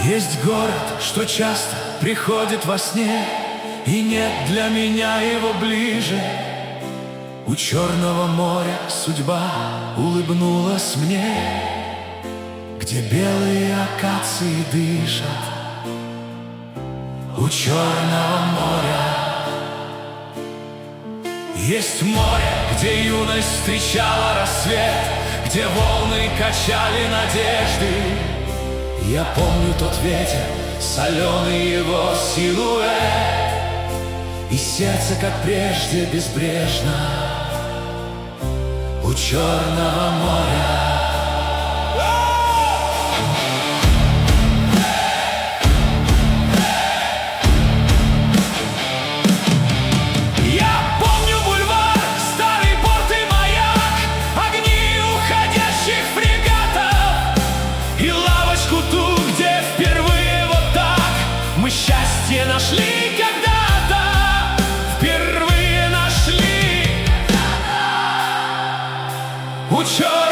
Есть город, что часто приходит во сне, и нет для меня его ближе. У Черного моря судьба улыбнулась мне, где белые акации дышат. У Черного моря есть море, где юность встречала рассвет, где волны качали надежды. Я помню тот ветер, соленый его силуэт, и сердце, как прежде, безбрежно у Черного моря. Мы счастье нашли когда-то, впервые нашли когда-то.